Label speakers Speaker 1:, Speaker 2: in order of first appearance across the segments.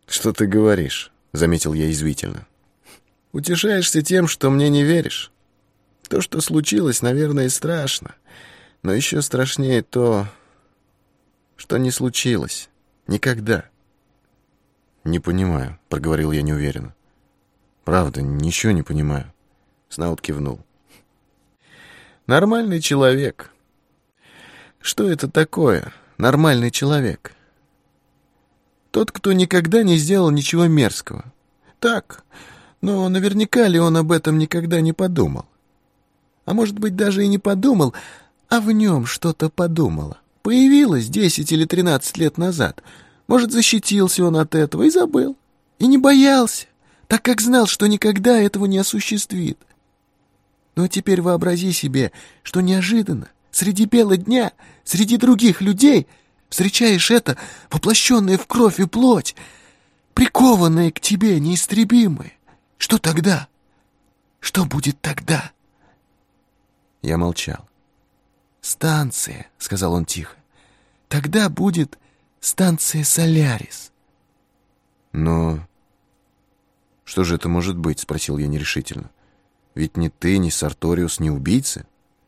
Speaker 1: «Что ты говоришь?» — заметил я язвительно. «Утешаешься тем, что мне не веришь? То, что случилось, наверное, и страшно. Но еще страшнее то, что не случилось. Никогда». «Не понимаю», — проговорил я неуверенно. «Правда, ничего не понимаю». Снаут кивнул. «Нормальный человек. Что это такое, нормальный человек? Тот, кто никогда не сделал ничего мерзкого. Так, но наверняка ли он об этом никогда не подумал? А может быть, даже и не подумал, а в нем что-то подумало. Появилось 10 или 13 лет назад. Может, защитился он от этого и забыл. И не боялся, так как знал, что никогда этого не осуществит. Но теперь вообрази себе, что неожиданно, среди бела дня, среди других людей, встречаешь это, воплощенное в кровь и плоть, прикованное к тебе, неистребимое. Что тогда? Что будет тогда?» Я молчал. «Станция», — сказал он тихо. «Тогда будет станция Солярис». «Но что же это может быть?» — спросил я нерешительно. «Ведь ни ты, ни Сарториус, ни убийцы».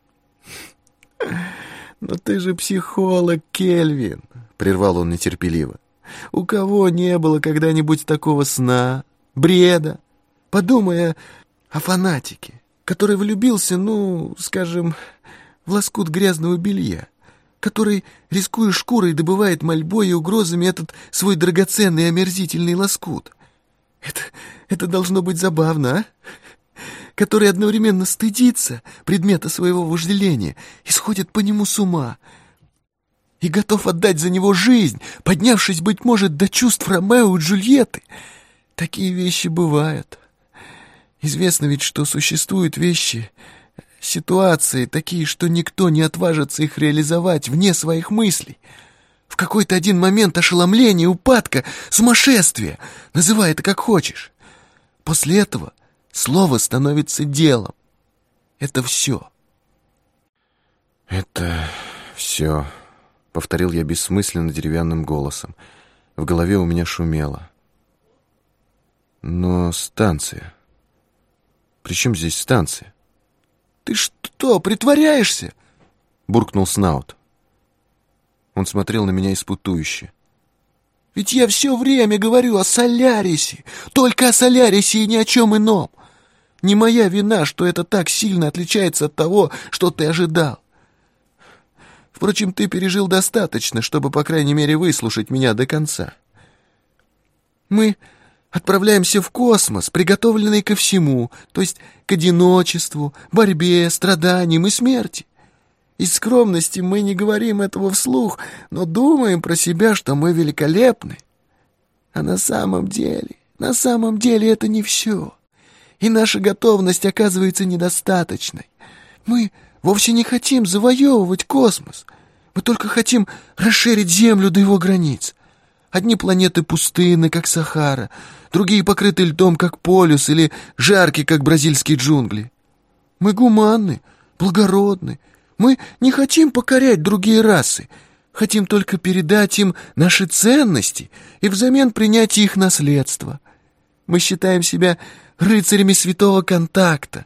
Speaker 1: «Но ты же психолог, Кельвин», — прервал он нетерпеливо. «У кого не было когда-нибудь такого сна, бреда? Подумай о фанатике, который влюбился, скажем, в лоскут грязного белья, который, рискуя шкурой, добывает мольбой и угрозами этот свой драгоценный и омерзительный лоскут. Это должно быть забавно, а? Который одновременно стыдится предмета своего вожделения и сходит по нему с ума, и готов отдать за него жизнь, поднявшись, быть может, до чувств Ромео и Джульетты. Такие вещи бывают. Известно ведь, что существуют вещи, ситуации такие, что никто не отважится их реализовать вне своих мыслей. В какой-то один момент ошеломления, упадка, сумасшествия, называй это как хочешь. После этого слово становится делом. Это все». «Это все», — повторил я бессмысленно деревянным голосом. В голове у меня шумело. «Но станция... При чем здесь станция?» «Ты что, притворяешься?» — буркнул Снаут. Он смотрел на меня испытующе. «Ведь я все время говорю о Солярисе, только о Солярисе и ни о чем ином. Не моя вина, что это так сильно отличается от того, что ты ожидал. Впрочем, ты пережил достаточно, чтобы, по крайней мере, выслушать меня до конца. Мы отправляемся в космос, приготовленный ко всему, то есть к одиночеству, борьбе, страданиям и смерти. Из скромности мы не говорим этого вслух, но думаем про себя, что мы великолепны. А на самом деле это не все. И наша готовность оказывается недостаточной. Мы вовсе не хотим завоевывать космос. Мы только хотим расширить Землю до его границ. Одни планеты пустынны, как Сахара, другие покрыты льдом, как полюс, или жарки, как бразильские джунгли. Мы гуманны, благородны. Мы не хотим покорять другие расы, хотим только передать им наши ценности и взамен принять их наследство. Мы считаем себя рыцарями святого контакта.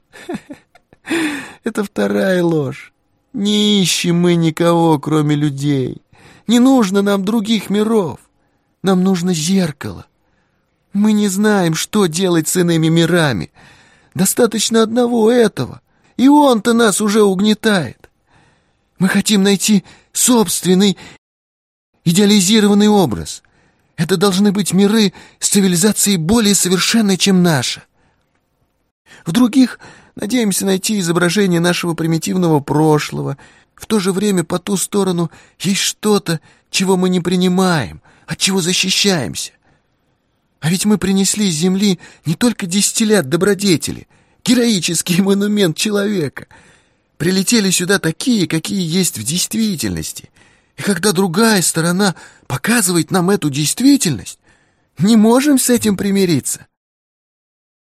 Speaker 1: Это вторая ложь. Не ищем мы никого, кроме людей. Не нужно нам других миров. Нам нужно зеркало. Мы не знаем, что делать с иными мирами. Достаточно одного этого, и он-то нас уже угнетает. Мы хотим найти собственный идеализированный образ. Это должны быть миры с цивилизацией более совершенной, чем наша. В других надеемся найти изображение нашего примитивного прошлого. В то же время по ту сторону есть что-то, чего мы не принимаем, от чего защищаемся. А ведь мы принесли с Земли не только дистиллят добродетели, героический монумент человека. Прилетели сюда такие, какие есть в действительности. И когда другая сторона показывает нам эту действительность, не можем с этим примириться.